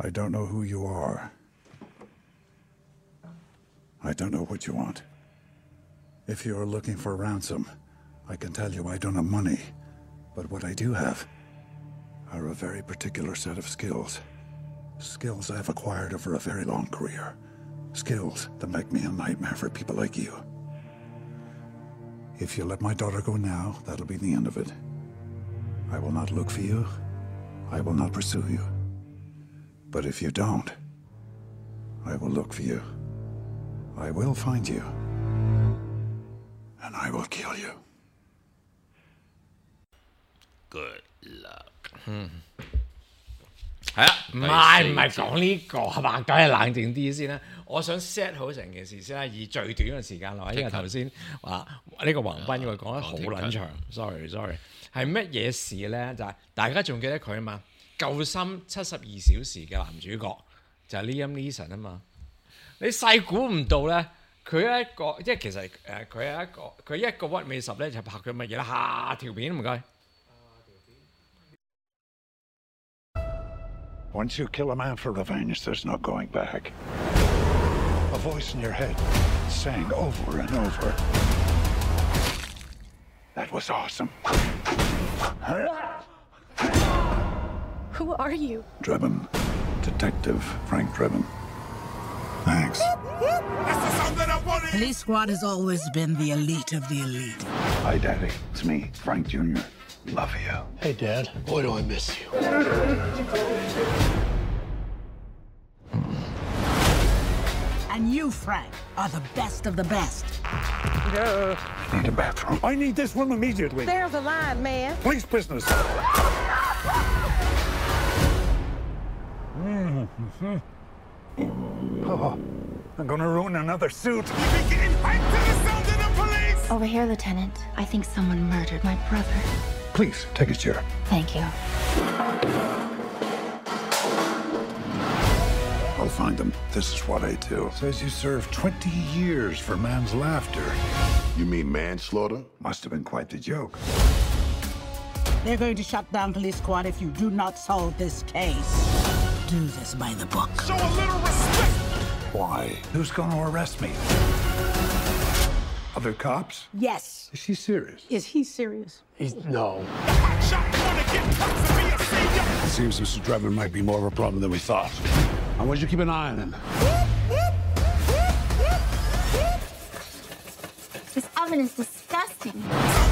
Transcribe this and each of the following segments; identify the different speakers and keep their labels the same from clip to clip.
Speaker 1: I don't know who you are. I don't know what you want. If you're looking for ransom, I can tell you I don't have money. But what I do have are a very particular set of skills. Skills I've acquired over a very long career. Skills that make me a nightmare for people like you. If you let my daughter go now, that'll be the end of it. I will not look for you. I will not pursue you. But if you don't, I will look for you. I will find you. And I will kill you.
Speaker 2: Good luck。
Speaker 3: 係啊，唔係講呢個係嘛？梗係冷靜啲先啦。我想 set 好成件事先啦，以最短嘅時間內，因為頭先話呢個橫濱佢講得好撚長，sorry，係乜嘢事咧？就係大家仲記得佢啊嘛？救心72小時嘅男主角就係 Liam Neeson 啊嘛。你細估唔到咧，佢一個即係其實佢一個屈尾十咧就拍咗乜嘢啦？下條片唔該。
Speaker 1: Once you kill a man for revenge, there's no going back. A voice in your head sang over and over. That was awesome.
Speaker 4: Who are you?
Speaker 1: Drebin. Detective Frank Drebin. Thanks.
Speaker 5: Police Squad has always been the elite of the elite.
Speaker 1: Hi, Daddy. It's me, Frank Jr. Love you.
Speaker 6: Hey, Dad. Boy, do I miss you.
Speaker 5: And you, Frank, are the best of the best.
Speaker 1: I need a bathroom. I need this room immediately.
Speaker 4: There's a line, man.
Speaker 1: Police business. Oh, I'm gonna ruin another suit.
Speaker 7: Over here, Lieutenant. I think someone murdered my brother.
Speaker 1: Please, take a chair.
Speaker 7: Thank you.
Speaker 1: I'll find them. This is what I do. Says you served 20 years for man's laughter.
Speaker 8: You mean manslaughter?
Speaker 1: Must have been quite the joke.
Speaker 5: They're going to shut down Police Squad if you do not solve this case. Do this by the book.
Speaker 8: Show a little respect!
Speaker 1: Why? Who's gonna arrest me? Other cops?
Speaker 5: Yes.
Speaker 1: Is she serious?
Speaker 5: Is he serious?
Speaker 6: No.
Speaker 8: It seems Mr. Drebin might be more of a problem than we thought. I want you to keep an eye on him.
Speaker 7: This oven is disgusting.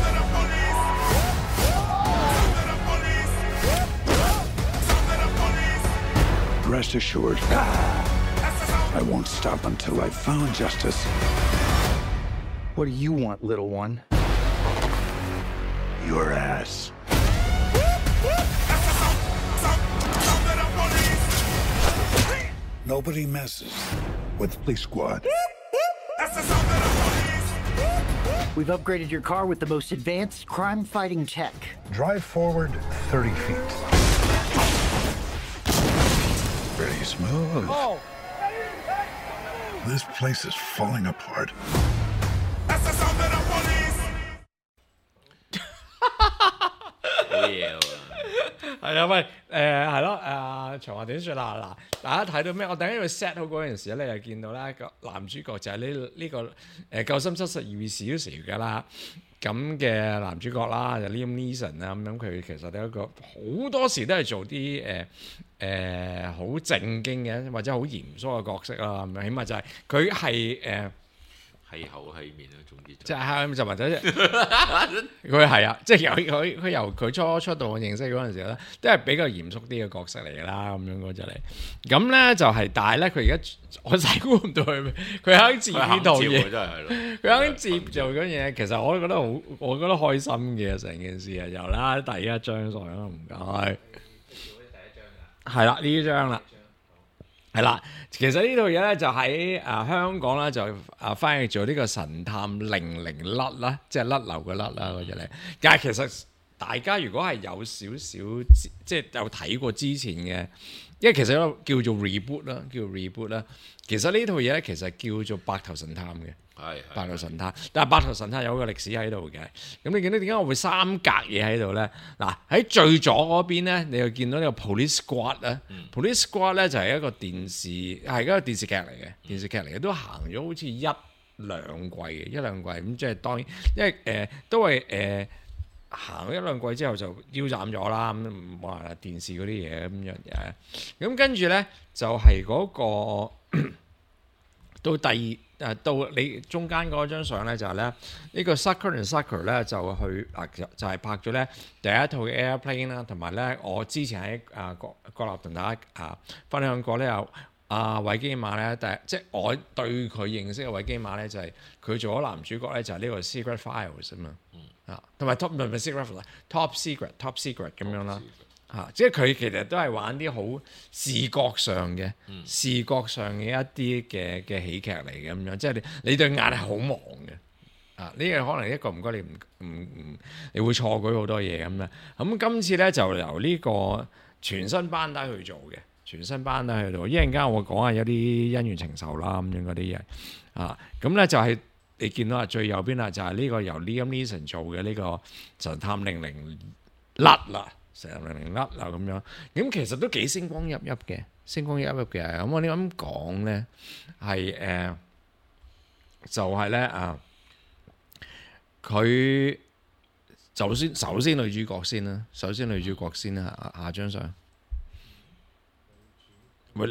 Speaker 1: Rest assured, I won't stop until I've found justice.
Speaker 9: What do you want, little one?
Speaker 1: Your ass. Nobody messes with Police Squad.
Speaker 9: We've upgraded your car with the most advanced crime-fighting tech.
Speaker 1: Drive forward 30 feet. Pretty smooth.
Speaker 3: Oh.
Speaker 1: This place is falling apart.
Speaker 2: 好嘢喎！
Speaker 3: 係啊，喂，係咯，長話短説啦，嗱，大家睇到咩？我突然間要 set 好嗰陣時咧，就見到咧個男主角就係呢個救心72小時嘅啦，咁嘅男主角啦，就 Liam Neeson 啦，咁佢其實都一個好多時都係做啲好正經嘅或者好嚴肅嘅角色啦，咁樣起碼就係佢係
Speaker 2: 係口係面啊，總之
Speaker 3: 即係就或者佢係啊，即係佢由佢初出道我認識嗰陣時咧，都係比較嚴肅啲嘅角色嚟㗎啦，咁樣嗰隻嚟。咁咧就係，但係咧佢而家我細估唔到佢肯接呢套嘢，
Speaker 2: 真係咯，
Speaker 3: 佢肯接做嗰嘢，其實我都覺得好，我覺得開心嘅成件事啊，由啦第一張上啦，唔該，係啦呢張啦。係啦，其實呢套嘢咧就喺香港咧就翻譯做呢個神探001啦，即係甩流嘅甩啦嗰隻嚟。但係其實大家如果係有少少即係有睇過之前嘅因為其實叫做 reboot 啦，叫做 reboot 啦。其實呢套嘢咧，其實叫做白頭神探嘅。白頭神探，但係白頭神探有個歷史喺度嘅。咁你見到點解我會三格嘢喺度咧？嗱，喺最左嗰邊咧，你就見到呢個 Police Squad 咧。Police Squad 咧就係一個電視劇嚟嘅，都行咗好似一兩季咁，即係當然，因為都係行咗一兩季之後就腰斬咗啦，咁唔話電視嗰啲嘢咁樣嘢。咁跟住咧就係嗰個到到你中間嗰張相咧就係咧呢個 Sucker and Sucker 咧就去就係拍咗咧第一套嘅 Airplane 啦，同埋咧我之前喺國立同大家分享過咧有韋基馬咧，即係我對佢認識嘅韋基馬咧就係佢做咗男主角咧就係呢個 Secret Files 啊嘛，同埋 Top Secret 咁樣啦。即係佢其實都係玩啲好視覺上嘅一啲嘅喜劇嚟嘅咁樣，即係你對眼係好忙嘅。呢個可能一個唔該你會錯舉好多嘢咁樣。咁今次咧就由呢個全新班底去做嘅，全新班底去做。一陣間我講下有啲恩怨情仇啦咁樣嗰啲嘢。咁咧就係你見到最右邊啦，就係呢個由 Liam Neeson 做嘅呢個神探007啦。成007啦咁樣，咁其實都幾星光熠熠嘅。咁我哋咁講咧，係就係咧佢首先女主角先啦，下張相。喂，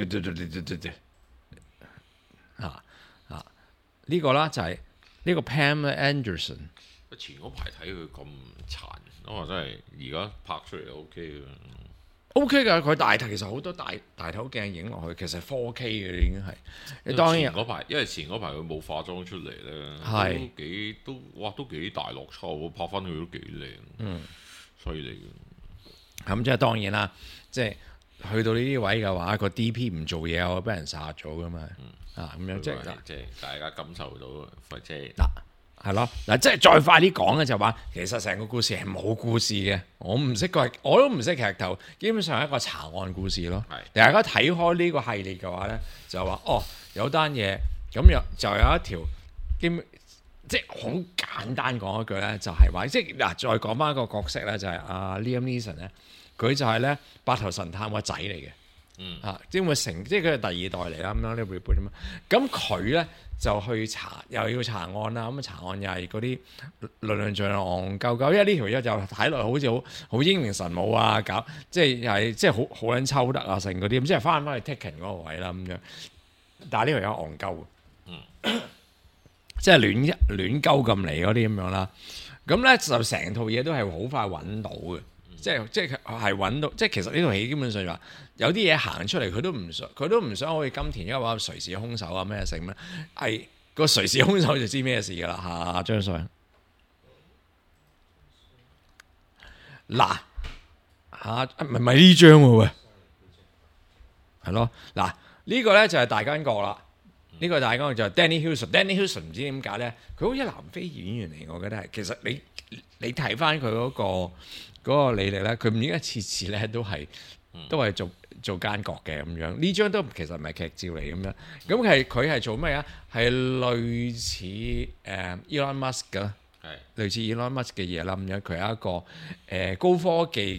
Speaker 3: 呢個啦就係呢個 Pamela Anderson。
Speaker 2: 前嗰排睇佢咁殘。我真係而家拍出嚟 OK 嘅
Speaker 3: ，OK 㗎。佢大頭其實好多大頭鏡影落去，其實 4K 嘅已經係。你當然
Speaker 2: 因為前嗰排佢冇化妝出嚟咧，都幾大落差喎，拍翻佢都幾靚，犀利嘅。
Speaker 3: 咁即係當然啦，即係去到呢啲位嘅話，個 DP 唔做嘢，我俾人殺咗㗎嘛。咁樣即係
Speaker 2: 大家感受到，即係
Speaker 3: 嗱。係咯，嗱，即係再快啲講咧，就話其實成個故事係冇故事嘅，我都唔識劇透，基本上係一個查案故事咯。大家睇開呢個系列嘅話咧，就話有單嘢，咁就有一條，即係好簡單講一句咧，就係話，即係嗱，再講翻一個角色咧，就係阿 Liam Neeson 咧，佢就係咧白頭神探個仔嚟嘅。即係即係佢係第二代嚟啦，咁樣呢 reboot 咁啊，咁佢咧就去查，又要查案啦，咁查案又係嗰啲論盡戇鳩鳩，因為呢條嘢就睇落好似好英明神武啊，搞即係又係即係好撚抽得啊，成嗰啲咁，即係翻去 Taken 嗰個位啦咁樣。但係呢條有戇鳩，即係亂鳩咁嚟嗰啲咁樣啦。咁咧就成套嘢都係好快揾到嘅。即係揾到，即係其實呢套戲基本上就話有啲嘢行出嚟，佢都唔想好似金田一話誰是兇手啊咩成咩，係個誰是兇手就知咩事㗎啦。下張相嗱唔係呢張喎喂，係咯嗱呢個咧就係大奸角啦。呢個大奸角就係 Danny Huston 唔知點解咧，佢好似南非演員嚟，我覺得係。其實你睇翻佢嗰個履歷咧，佢唔應該次次咧都係做奸角嘅咁樣。呢張都其實唔係劇照嚟咁樣。咁佢係做咩啊？係類似Elon Musk 嘅，類似 Elon Musk 嘅嘢啦咁樣。佢係一個高科技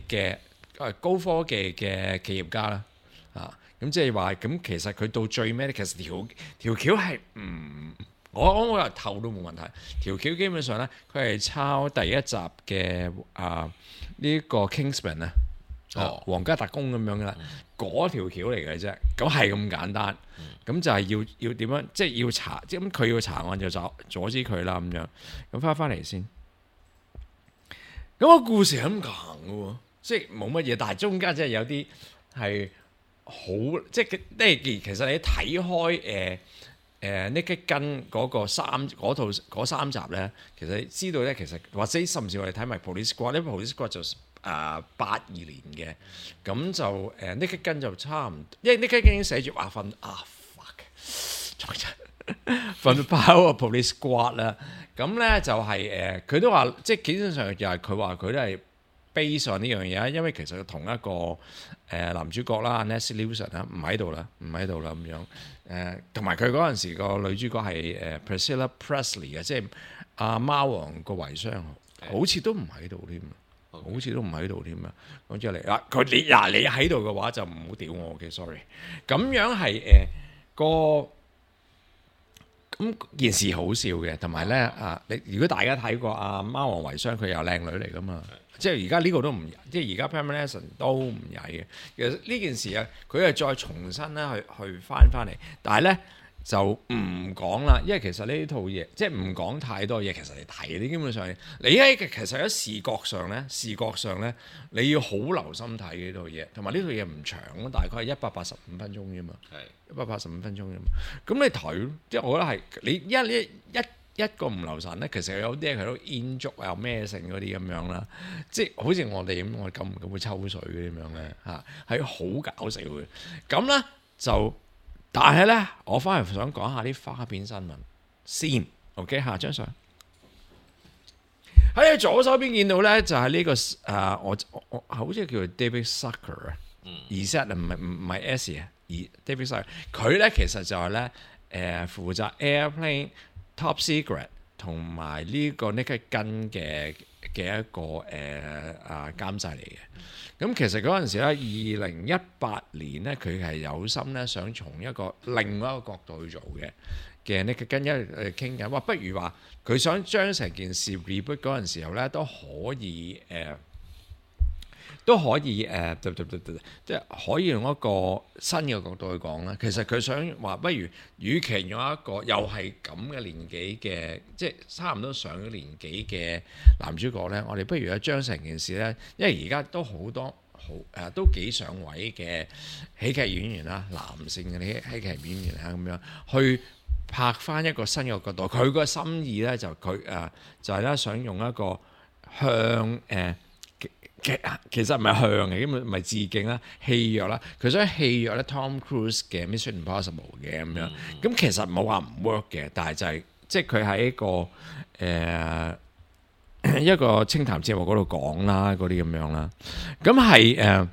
Speaker 3: 嘅企業家啦。咁即係話咁，其實佢到最尾咧，其實條橋係我又透都冇問題。條橋基本上咧，佢係抄第一集嘅呢個 Kingsman 啊，皇家特工咁樣噶啦，嗰條橋嚟嘅啫。咁係咁簡單，咁就係要點樣？即係要查，即係咁佢要查案就阻止佢啦咁樣。咁翻嚟先，咁個故事係咁行嘅喎，即係冇乜嘢，但係中間即係有啲係好，即係其實你睇開Naked Gun 嗰三集咧，其實你知道咧，其實或者甚至我哋睇埋 Police Squad， 因為 Police Squad 就82年嘅，咁就Naked Gun 就差唔多，因為 Naked Gun 已經寫住話瞓包個 Police Squad 啦，咁咧就係佢都話，即係基本上就係佢話佢都係 base on 呢樣嘢啊，因為其實同一個男主角啦 Nancy Lewison 啊唔喺度啦咁樣同埋佢嗰陣時個女主角係Priscilla Presley 嘅，即係阿貓王個遺孀，好似都唔喺度添。好似都唔喺度添啊！講出嚟嗱，你喺度嘅話就唔好屌我嘅 ，sorry。咁樣係咁件事好笑嘅，同埋咧你如果大家睇過阿貓王遺孀，佢又靚女嚟噶嘛，即係而家呢個都唔，即係而家 Pamela Anderson 都唔曳嘅。其實呢件事啊，佢係再重新咧去翻嚟，但係咧。就唔講啦，因為其實呢套嘢即係唔講太多嘢，其實你睇你基本上你喺其實喺視覺上咧，你要好留心睇呢套嘢，同埋呢套嘢唔長，大概係185分鐘啫嘛，係185分鐘啫嘛。咁你睇即係我覺得係你一個唔留神咧，其實有啲佢都煙燭啊咩性嗰啲咁樣啦，即係好似我哋咁，我哋咁會抽水嗰啲咁樣咧嚇，係好搞笑嘅。咁咧就。但係咧，我翻嚟想講下啲花邊新聞先。OK， 下張相喺你左手邊見到咧，就係呢個我好似叫做 David Zucker 啊，Z 唔係 S 啊，David Zucker 佢咧其實就係咧負責 Airplane Top Secret 同埋呢個 Naked Gun 嘅一個監製嚟嘅。咁其實嗰陣時咧，2018年咧，佢係有心咧想從另外一個角度去做嘅Naked Gun，因為傾緊話，不如話佢想將成件事 reboot 嗰陣時候咧，都可以即係可以用一個新嘅角度去講啦。其實佢想話，不如與其用一個又係咁嘅年紀嘅，即係差唔多上咗年紀嘅男主角咧，我哋不如咧將成件事咧，因為而家都好多都幾上位嘅喜劇演員啦，男性嘅啲喜劇演員啊咁樣去拍翻一個新嘅角度。佢個心意咧就就係咧想用一個向其實唔係向嘅，因為唔係致敬啦，戲謔啦。佢想戲謔咧 Tom Cruise 嘅 Mission Impossible 嘅咁樣。咁其實冇話唔 work 嘅，但係就係即係佢喺一個清談節目嗰度講啦，嗰啲咁樣啦。咁係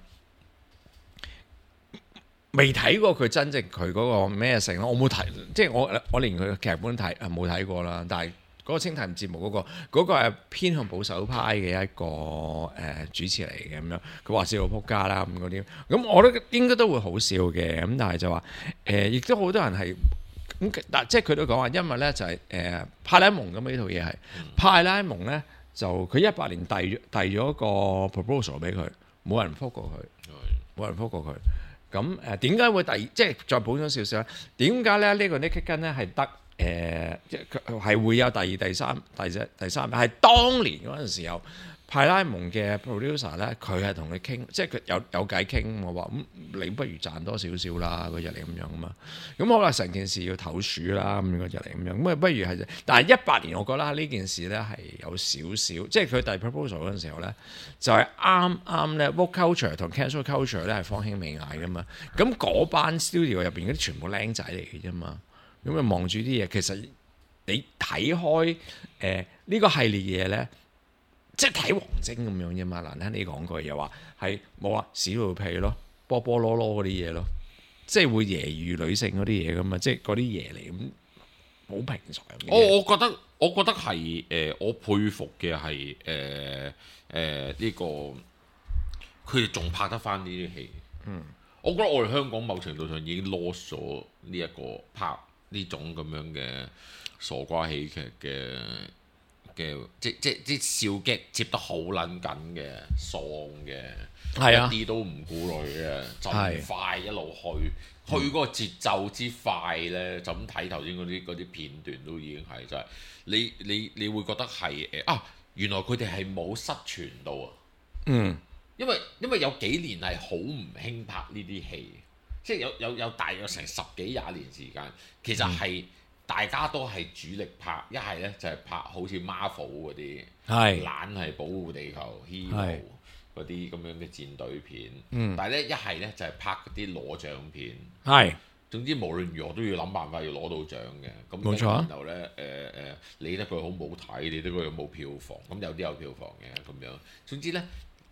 Speaker 3: 未睇過佢真正佢嗰個咩成咯？我冇睇，即係我連佢嘅劇本冇睇過啦，但係。嗰個清談節目嗰個係偏向保守派嘅一個主持嚟嘅咁樣，佢話笑到撲街啦咁嗰啲，咁我覺得應該都會好笑嘅，咁但係就話亦都好多人係咁，但即係佢都講話，因為咧就係派拉蒙咁呢套嘢係派拉蒙咧就佢18年遞咗個 proposal 俾佢，冇人覆過佢，咁點解會即係再補充少少咧？點解咧呢個 Naked Gun 咧係得？係會有第二、第三，係當年嗰陣時候，派拉蒙嘅 producer 咧，佢係同佢傾，即係佢有偈傾，我話你不如賺多少少啦，嗰日嚟咁樣啊嘛。咁好啦，成件事要投鼠啦，咁嗰日嚟咁樣，咁不如係，但係18年，我覺得呢件事咧係有少少，即係佢遞 proposal 嗰陣時候咧，就係啱咧 woke culture 同 cancel culture 咧係方興未艾噶嘛。咁嗰班 studio 入邊嗰啲全部僆仔嚟嘅啫嘛。咁啊望住啲嘢，其實你睇開呢個系列嘢咧，即係睇王晶咁樣啫嘛。難聽你講句又話係冇啊，屎尿屁咯，波波囉囉嗰啲嘢咯，即係會揶揄女性嗰啲嘢噶嘛，即係嗰啲嘢嚟咁，好平常。
Speaker 2: 我覺得係我佩服嘅係呢個佢哋仲拍得翻呢啲戲。我覺得我哋香港某程度上已經 lost 咗呢一個拍呢種咁樣嘅傻瓜喜劇嘅即啲笑擊接得好撚緊嘅喪嘅，係啊，一啲都唔顧慮嘅，就快一路去嗰個節奏之快咧，就咁睇頭先嗰啲片段都已經係真係你會覺得係原來佢哋係冇失傳到啊，因為有幾年係好唔興拍呢啲戲。即係有大約成10幾20年時間，其實係大家都係主力拍，一係咧就係拍好似 Marvel 嗰啲，懶係保護地球 Hero 嗰啲咁樣嘅戰隊片。但係咧一係咧就係拍嗰啲攞獎片。總之無論如何都要諗辦法要攞到獎嘅。咁冇錯。然後咧理得佢好唔好睇，理得佢有冇票房，咁有啲有票房嘅咁樣。總之咧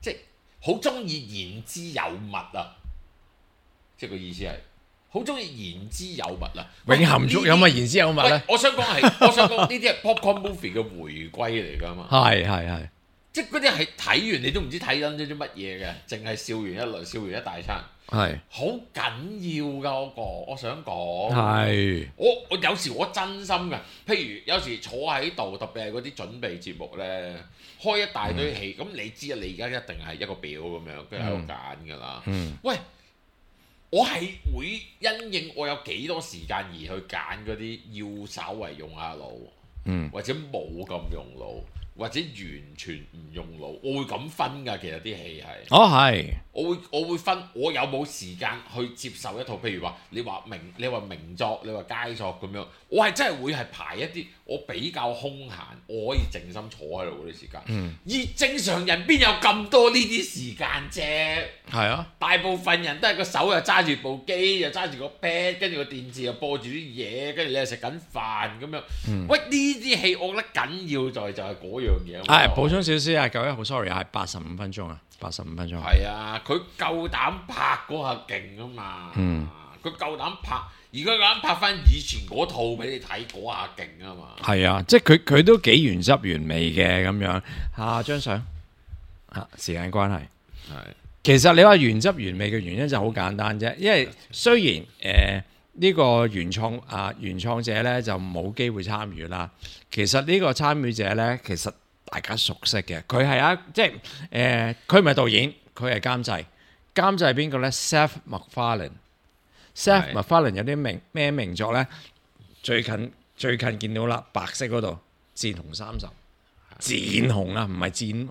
Speaker 2: 即係好中意言之有物啊！即係個意思係好中意言之有物啊！
Speaker 3: 永含蓄有咪言之有物咧？
Speaker 2: 我想講呢啲係 popcorn movie 嘅回歸嚟㗎嘛。
Speaker 3: 係。
Speaker 2: 即係嗰啲係睇完你都唔知睇緊啲乜嘢嘅，淨係笑完一輪，笑完一大餐。係好緊要㗎嗰個，我想講。係我有時我真心㗎，譬如有時坐喺度，特別係嗰啲準備節目咧，開一大堆戲，咁你知啊，你而家一定係一個表咁樣，跟住喺度揀㗎啦。喂，我係會因應我有幾多時間而去揀嗰啲要稍為用下腦，或者冇咁用腦。或者完全唔用腦，我會咁分㗎。其實啲戲係，係，我會分，我有冇時間去接受一套，譬如話你話名作，你話佳作咁樣，我係真係會係排一啲我比較空閒，我可以靜心坐喺度嗰啲時間。而正常人邊有咁多呢啲時間啫？係啊，大部分人都係個手又揸住部機，又揸住個 pad，跟住個電視又播住啲嘢，跟住你又食緊飯咁樣。喂，呢啲戲我覺得緊要在就係嗰樣嘢。
Speaker 3: 係補充少少啊，9:1號 sorry 係85分鐘啊，85分鐘。
Speaker 2: 係啊，佢夠膽拍嗰下勁啊嘛。佢夠膽拍，而家夠膽拍翻以前嗰套俾你睇嗰下勁啊嘛。係啊，
Speaker 3: 即係佢都幾原汁原味嘅咁樣。下張相時間關係係。其實你話原汁原味嘅原因就好簡單啫，因為雖然呢個原創者咧就冇機會參與啦。其實呢個參與者咧，其實大家熟悉嘅，佢係即係佢唔係導演，佢係監製。監製係邊個咧 ？Seth MacFarlane。Seth MacFarlane 有啲咩名作咧？最近見到啦，白色嗰度戰紅30，戰紅啊，唔係戰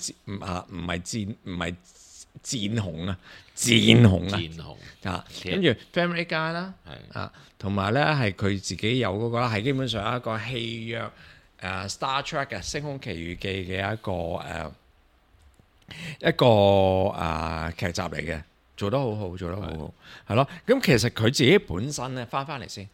Speaker 3: 紅啊，戰紅啊，跟住 Family Guy 啦，同埋咧係佢自己有嗰個啦，係基本上一個戲約Star Trek 嘅《星空奇遇記》嘅一個劇集嚟嘅，做得好好，係咯。咁其實佢自己本身咧，翻嚟先，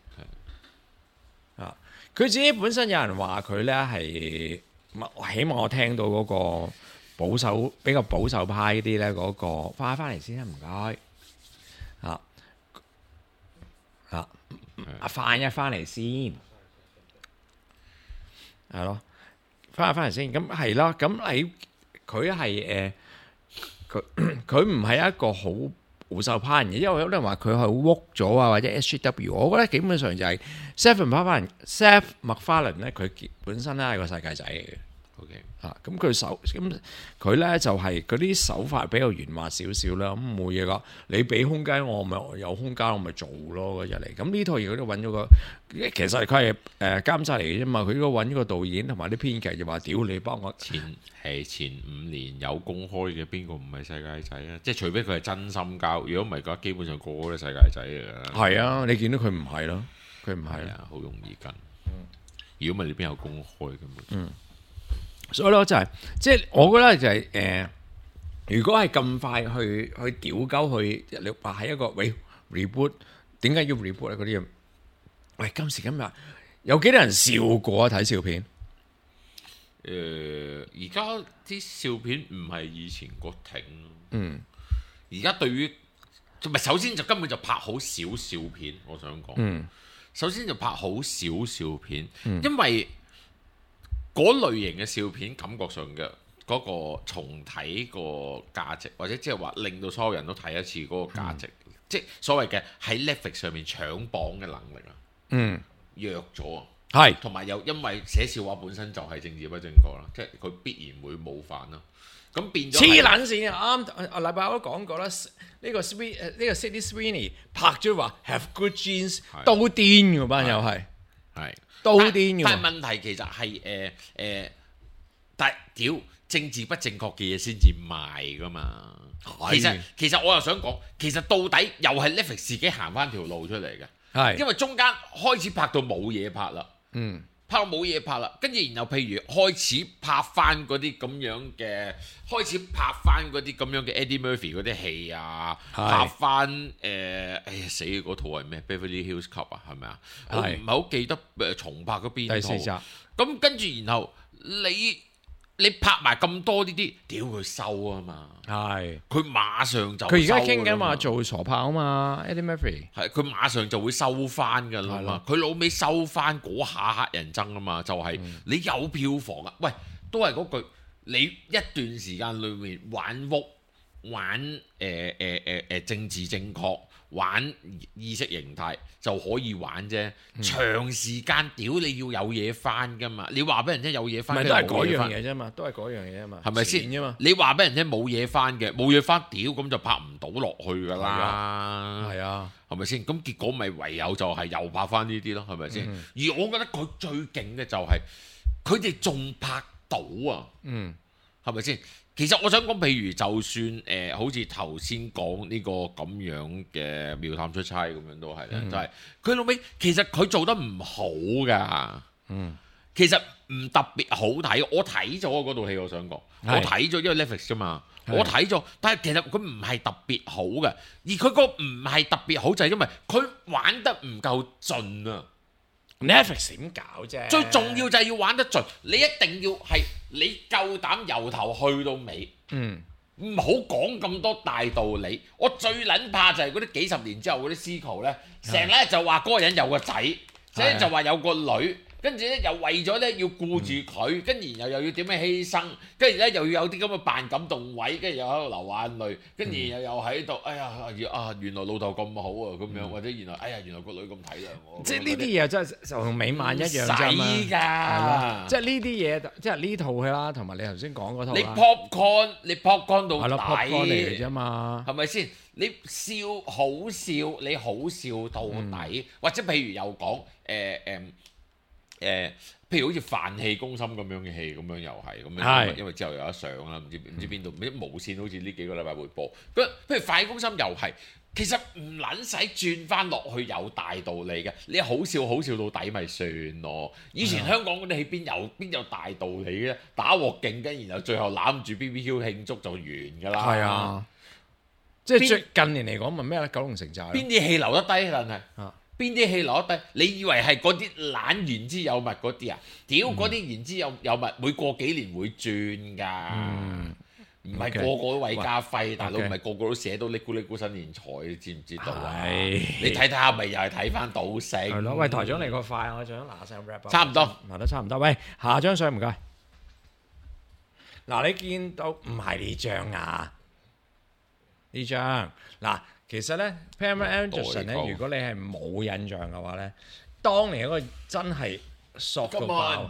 Speaker 3: 佢自己本身有人話佢咧係，起碼我聽到嗰個。比較保守派啲咧，嗰個翻嚟先啦，唔該。翻嚟先，係咯，翻嚟先。咁係啦，咁佢係佢唔係一個好保守派人嘅，因為有啲人話佢係 woke 咗啊，或者 SJW。我覺得基本上就係 Seth MacFarlane 咧，佢本身咧係個世界仔嚟嘅。咁佢咧就係嗰啲手法比較圓滑少少啦，咁冇嘢噶。你俾空間我，咪有空間我咪做咯嗰日嚟。咁呢套嘢佢都揾咗個，其實佢係監製嚟嘅啫嘛。佢應該揾咗個導演同埋啲編劇就話：屌你幫我
Speaker 2: 前5年有公開嘅邊個唔係世界仔啊？即係除非佢係真心交，如果唔係嘅話，基本上個個都係世界仔嚟㗎。係
Speaker 3: 啊，你見到佢唔係咯，佢唔係
Speaker 2: 啊，好容易跟。如果唔係你邊有公開嘅？
Speaker 3: 所以咧就係，即係我覺得就係如果係咁快去屌鳩去，你話係一個reboot， 點解要 reboot 咧？嗰啲嘢，喂，今時今日有幾多人笑過啊？睇笑片？
Speaker 2: 而家啲笑片唔係以前個挺。而家對於唔係首先就根本就拍好少笑片，我想講。首先就拍好少笑片，因為嗰類型嘅笑片感覺上嘅嗰個重睇個價值，或者即係話令到所有人都睇一次嗰個價值，即係所謂嘅喺 Netflix 上面搶榜嘅能力啊，弱咗啊，係，同埋又因為寫笑話本身就係政治不正確啦，即係佢必然會冒犯啦，咁變咗
Speaker 3: 黐撚線啊！啱禮拜我都講過啦，呢個 Sydney Sweeney 拍咗話 Have Good Genes 都癲㗎班又係。都癲嘅，
Speaker 2: 但係問題其實係但係屌政治不正確嘅嘢先至賣噶嘛。其實我又想講，其實到底又係 Netflix 自己行翻條路出嚟嘅，係因為中間開始拍到冇嘢拍啦，拍到冇嘢拍啦，跟住然後譬如開始拍翻嗰啲咁樣嘅，Eddie Murphy 嗰啲戲啊，拍翻死嗰套係咩 Beverly Hills Cop 啊，係咪啊？我唔係好記得重拍嗰邊套。第4集。咁跟住然後你你拍埋咁多呢啲，屌佢收啊嘛！
Speaker 3: 係
Speaker 2: 佢馬上就
Speaker 3: 佢而家
Speaker 2: 收㗎啦嘛
Speaker 3: 傾緊話做傻炮啊嘛 ，Eddie Murphy
Speaker 2: 係佢馬上就會收翻㗎啦嘛，佢老尾收翻嗰下黑人憎啊嘛，就係、你有票房啊，喂，都係嗰句，你一段時間裏面玩屋、玩政治正確、玩意識形態就可以玩啫，長時間屌你要有嘢翻㗎嘛，你話俾人聽有嘢翻，
Speaker 3: 咪都係嗰樣嘢啫嘛，都係嗰樣嘢啊嘛，
Speaker 2: 係咪先
Speaker 3: 啫嘛？
Speaker 2: 你話俾人聽冇嘢翻嘅，冇嘢翻，屌咁就拍唔到落去㗎啦。
Speaker 3: 係啊，
Speaker 2: 係咪先？咁結果咪唯有就係又拍翻呢啲咯，係咪先？而我覺得佢最勁嘅就係佢哋仲拍到啊，係咪先？其實我想講，譬如就算好似頭先講呢個咁樣嘅妙探出差咁樣都係咧，就係佢老尾其實佢做得唔好㗎，其實唔特別好睇。我睇咗嗰套戲，我想講，我睇咗，因為 Netflix 啫嘛，我睇咗，但係其實佢唔係特別好嘅，而佢個唔係特別好就係因為佢玩得唔夠盡啊。
Speaker 3: Netflix 點搞啫？
Speaker 2: 最重要就係要玩得盡，你一定要係你夠膽由頭去到尾，唔好講咁多大道理。我最撚怕就係嗰啲幾十年之後嗰啲 sequel 咧，成日就話嗰個人有個仔，成日就話有個女。跟住咧又為咗咧要顧住佢，跟住然後又要點樣犧牲，跟住咧又要有啲咁嘅扮感動位，跟住又喺度流眼淚，跟住又喺度，哎呀原來老豆咁好啊咁樣，或者原來哎呀原來個女咁體諒我，
Speaker 3: 即係呢啲嘢真係就同美漫一樣啫嘛，
Speaker 2: 使㗎，
Speaker 3: 即係呢啲嘢，即係呢套戲啦，同埋你頭先講嗰套
Speaker 2: 你 popcorn 到底
Speaker 3: ，popcorn 嚟嘅啫嘛，
Speaker 2: 係咪先？你笑好笑，你好笑到底，或者譬如又講譬如好似《飯氣攻心》咁樣嘅戲，咁樣又係咁樣，因為之後有得上啦，唔知邊度，唔知無線好似呢幾個禮拜會播。譬如《飯氣攻心》又係，其實唔撚使轉翻落去有大道理嘅，你好笑到底咪算咯。以前香港嗰啲戲邊有大道理嘅？打鑊勁跟，然後最後攬住 BBQ 慶祝就完㗎啦。係啊，
Speaker 3: 即係最近年嚟講咪咩咧？九龍城寨
Speaker 2: 邊啲戲留得低？但係邊啲戲攞得低？你以為係嗰啲懶言之有物嗰啲啊？屌嗰啲言之有物，每過幾年會轉㗎，唔係個個都韋家輝，大佬唔係個個都寫到呢咕呢咕新年財，你知唔知道啊？你睇下咪又係睇翻賭聖。係咯，
Speaker 3: 喂台長嚟個快，我想嗱聲 wrap up。
Speaker 2: 差唔多，
Speaker 3: 嗱得差唔多。喂，下張相唔該。嗱你見到唔係呢張啊？呢張嗱。其實咧 Pamela Anderson 咧，如果你係冇印象嘅話咧，當年一個真係索到爆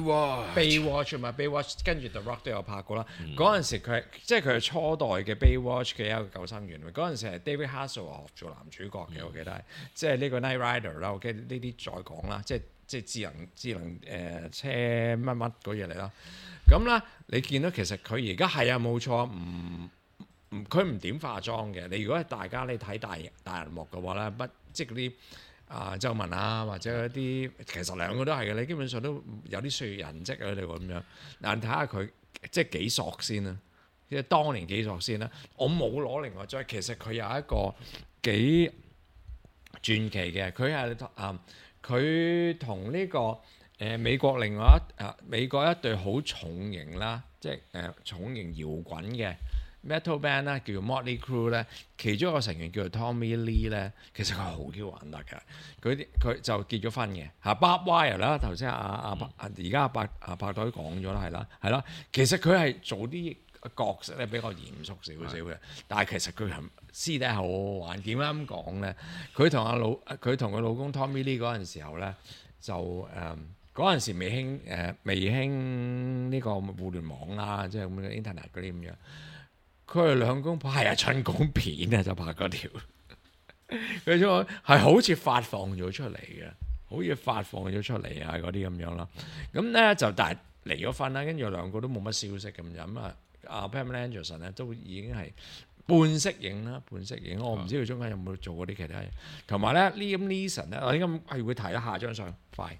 Speaker 3: Baywatch 嘛 Baywatch 跟住 The Rock 都有拍過啦。嗰陣時佢係初代嘅 Baywatch 嘅一個救生員。嗰陣時係 David Hasselhoff 做男主角嘅，我記得係即係呢個 Knight Rider 啦。我記得呢啲再講啦，即係智能車乜乜嗰嘢嚟啦。咁啦，你見到其實佢而家係啊冇錯佢唔點化妝嘅。你如果係大家你睇大銀幕嘅話咧，即係嗰啲皺紋啊，或者一啲其實兩個都係嘅。你基本上都有啲歲月痕跡喺度咁樣。嗱，睇下佢即係幾索先啦，即係當年幾索先啦。我冇攞另外張，其實佢有一個幾傳奇嘅。佢係佢同呢個美國另外美國一隊好重型啦，即係重型搖滾嘅Metal band 咧，叫做 Motley Crue 咧，其中一個成員叫做 Tommy Lee 咧，其實佢好叫玩得嘅。佢就結咗婚嘅嚇 Bob Wire 啦，頭先而家阿拍隊講咗啦，係啦，其實佢係做啲角色咧比較嚴肅少少嘅，但係其實佢係私底下好好玩。點解咁講咧？佢同佢老公 Tommy Lee 嗰陣時候咧，就嗰陣時未興呢個互聯網啦，即係咁嘅 internet 嗰啲咁樣。佢哋兩公婆係春宮片啊，就拍嗰條，佢就係好似發放咗出嚟嘅，好似發放咗出嚟啊嗰啲咁樣啦。咁咧就但係離咗婚啦，跟住兩個都冇乜消息咁樣啊。阿 Pamela Anderson 咧都已經係半息影啦，半息影。我唔知佢中間有冇做過啲其他嘢。同埋咧 Liam Neeson 咧，我應該係會睇下張相快，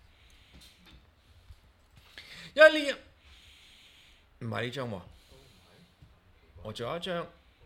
Speaker 3: 因為呢唔係呢張喎。我仲有一張，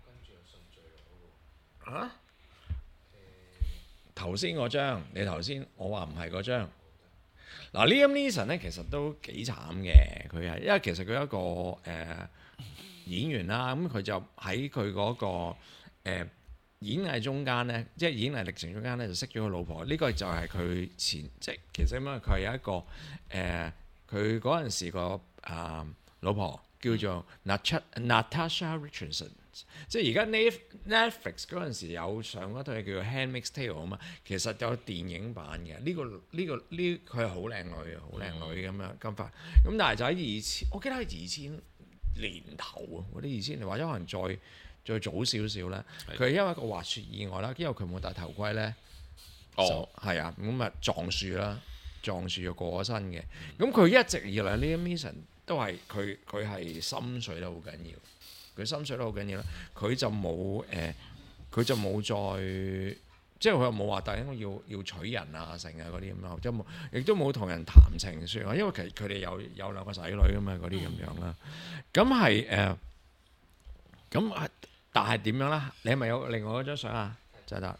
Speaker 3: 嚇？頭先嗰張，你頭先我話唔係嗰張， 嗱，Liam Neeson 咧其實都幾慘嘅，佢係因為其實佢一個演員啦，咁佢就喺佢嗰個演藝中間咧，即係演藝歷程中間咧就識咗個老婆，呢個就係佢即係其實因為佢係有一個佢嗰陣時個老婆叫做 Natasha Richardson。即係而家 Netflix 嗰陣時有上嗰套嘢叫做《Handmaid's Tale》啊嘛，其實有電影版嘅。呢佢係好靚女嘅，好靚女咁樣金髮。咁但係就喺我記得係2000年頭啊，嗰啲2000年或者可能再早少少啦。佢係因為一個滑雪意外啦，因為佢冇戴頭盔咧，就係啊咁啊撞樹啦，撞樹就過咗身嘅。咁佢一直以來呢啲 mission 都係佢係心水得好緊要。佢心水都好緊要啦，佢就冇再，即係佢又冇話突然間要娶人啊成啊嗰啲咁樣，即係冇，亦都冇同人談情説愛，因為其實佢哋有兩個仔女噶嘛嗰啲咁樣啦。咁係咁但係點樣啦？你係咪有另外嗰張相啊？就得。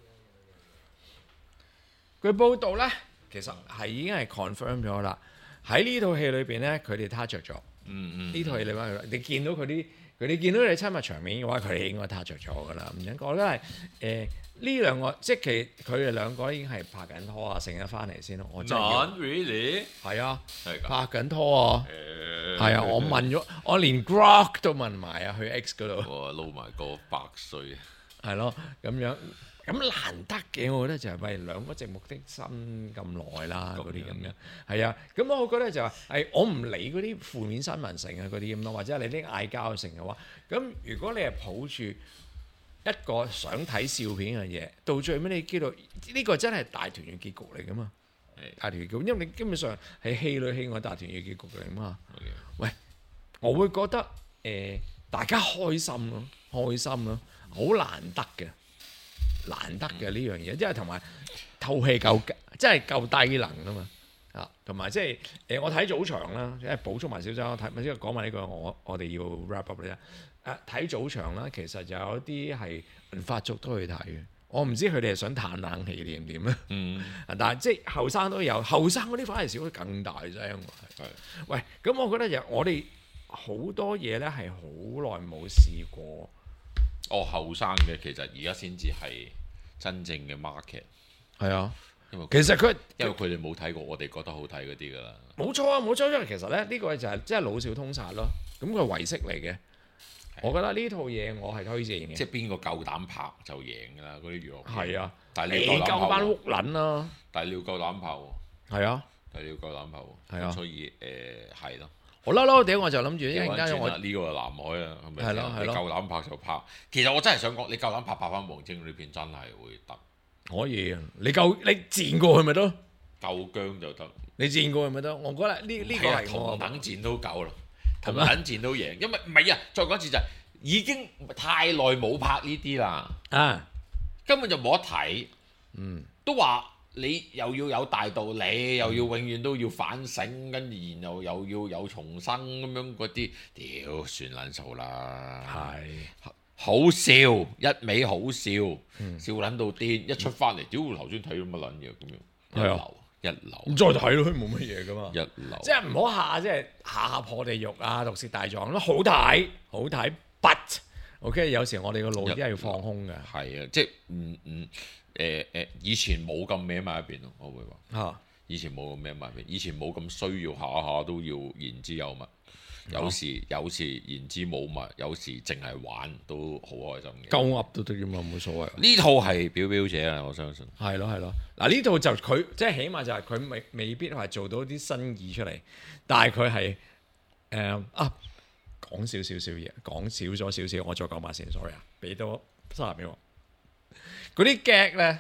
Speaker 3: 據報道咧，其實係已經係 confirm 咗啦。喺呢套戲裏邊咧，佢哋撻着咗。呢套戲裏邊，你見到佢哋見到你親密場面嘅話，佢哋應該撻着咗噶啦。唔應該，我覺得係呢兩個，即係佢哋兩個已經係拍緊拖啊，成日翻嚟先咯。我真係
Speaker 2: Not really？
Speaker 3: 係啊，拍緊拖啊，係啊，我問咗，我連 Grok 都問埋啊，去 X 嗰度。
Speaker 2: 哇，撈埋個100歲。
Speaker 3: 係咯，咁樣咁難得嘅，我覺得就係為兩個寂寞的心咁耐啦，嗰啲咁樣係啊。咁我覺得就係我唔理嗰啲負面新聞成啊嗰啲咁咯，或者你啲嗌交成嘅話，咁如果你係抱住一個想睇笑片嘅嘢，到最尾你知道呢個真係大團圓結局嚟噶嘛？大團圓結局，因為你基本上係戲裏戲外大團圓結局嚟嘛。喂，我會覺得大家開心咯，好難得嘅呢樣嘢，即係同埋套戲夠，即係夠低能啊嘛啊，同埋即係我睇早場啦，即係補充埋少少，睇即係講埋呢個，我哋要 wrap up 咧。睇早場啦，其實就有一啲係銀髮族都去睇嘅。我唔知佢哋係想嘆冷氣定點咧。但係即係後生都有，後生嗰啲反而少得更大聲喎。喂，咁我覺得我哋好多嘢咧係好耐冇試過。
Speaker 2: 後生嘅其實而家先至係真正嘅 market。係啊，因為佢哋冇睇過我哋覺得好睇嗰啲㗎啦。
Speaker 3: 冇錯啊，冇錯，因為其實咧呢個就係即係老少通殺咯。咁佢係遺式嚟嘅。我覺得呢套嘢我係推薦嘅。即
Speaker 2: 係邊個夠膽拍就贏㗎啦！嗰啲娛樂片。
Speaker 3: 係啊，
Speaker 2: 但係
Speaker 3: 你夠班屋撚啦。
Speaker 2: 但係你要夠膽拍喎。
Speaker 3: 係啊。
Speaker 2: 但係你要夠膽拍喎。
Speaker 3: 係啊。
Speaker 2: 所以係咯。
Speaker 3: 我嬲屌我就諗住一陣間我
Speaker 2: 呢個係南海啊，係咪？
Speaker 3: 係咯係咯。
Speaker 2: 你夠膽拍就拍。其實我真係想講，你夠膽拍翻王晶呢片真係會得。
Speaker 3: 可以啊！你戰過去咪得？
Speaker 2: 夠姜就得。
Speaker 3: 你戰過去咪得？我覺得呢個係
Speaker 2: 同等戰都夠啦，同等戰都贏。因為唔係啊，再講一次就係。已經太耐冇拍呢啲啦，根本就冇得睇。都話你又要有大道理，又要永遠都要反省，跟住然後又要有重生咁樣嗰啲，屌算撚數啦。係好笑，一味好笑，笑撚到癲，一出翻嚟，屌頭先睇到乜撚嘢咁樣，一流。
Speaker 3: 咁再睇咯，冇乜嘢噶嘛。
Speaker 2: 一流，即
Speaker 3: 係唔好即係下破地獄啊，毒舌大狀咁好睇。But OK， 有時我哋個腦真係要放空嘅。
Speaker 2: 係啊，即係以前冇咁孭埋一邊咯，我會話。以前冇咁孭埋一邊，以前冇咁需要下下都要言之有物。有時言之冇物，有時淨係玩都好開心嘅。
Speaker 3: 鳩噏都得㗎嘛，冇所謂。
Speaker 2: 呢套係表表姐啊，我相信。
Speaker 3: 係咯。嗱呢套就佢即係起碼就係佢未必係做到啲新意出嚟，但係佢係講少嘢，講少咗少少，我再講埋先 ，sorry 啊，俾多30秒。嗰啲 gag 咧，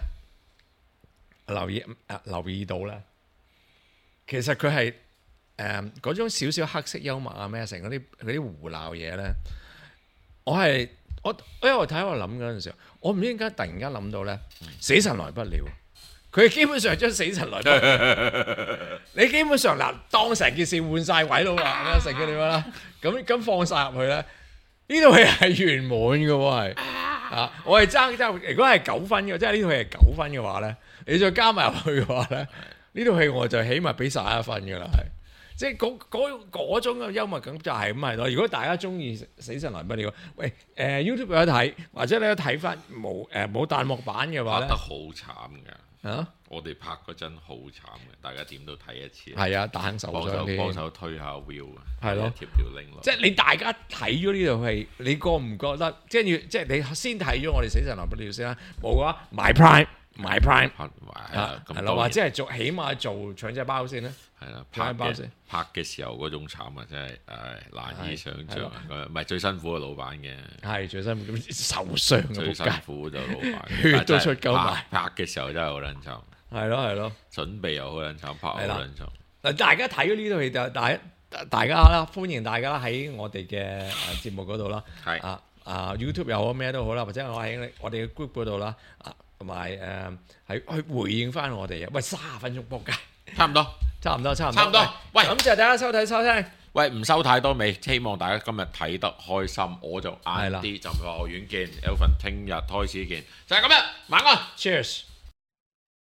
Speaker 3: 留意到咧，其實佢係嗰種少少黑色幽默啊咩成嗰啲胡鬧嘢咧，我因為我睇我諗嗰陣時候，我唔知點解突然間諗到咧，死神來不了。佢基本上將死神來不了，你基本上當成件事換晒位咯喎，成個點樣啦？咁放晒入去咧，呢套戲係圓滿嘅喎，係我係爭，如果係9分嘅，即係呢套戲係9分嘅話咧，你再加埋入去嘅話咧， 呢套戲我就起碼俾11分㗎啦，係。即係嗰種嘅幽默感就係咁係咯。如果大家中意《死神來不了》，喂YouTube 有得睇，或者你有睇翻冇彈幕版嘅話咧，
Speaker 2: 拍得好慘㗎。
Speaker 3: 啊！
Speaker 2: 我哋拍嗰陣好慘嘅，大家點都睇一次。
Speaker 3: 係啊，打手掌
Speaker 2: 幫手推下 view 啊，
Speaker 3: 係咯，
Speaker 2: 貼條 link 落。
Speaker 3: 即係你大家睇咗呢套戲，你覺唔覺得？即係你先睇咗我哋《死神來不了》先啦，冇嘅話買 Prime。係啦，或者係起碼做長者包先啦。
Speaker 2: 係啦，拍嘅時候嗰種慘啊，真係難以想像。唔係最辛苦嘅老闆嘅，係最辛苦受傷嘅，最辛苦就老闆，血都出鳩埋。拍嘅時候真係好撚慘。係咯，準備又好撚慘，拍好撚慘。嗱，大家睇咗呢套戲就大家啦，歡迎大家喺我哋嘅節目嗰度啦。係YouTube 又好咩都好啦，或者我喺我哋嘅 group 嗰度啦。同埋係去回應翻我哋啊！喂，30分鐘仆街，差唔多。喂，感謝大家收聽。喂，唔收太多尾，希望大家今日睇得開心，我就晏啲就去學院見 ，Elvin 聽日開始見，就係咁樣，晚安 ，Cheers。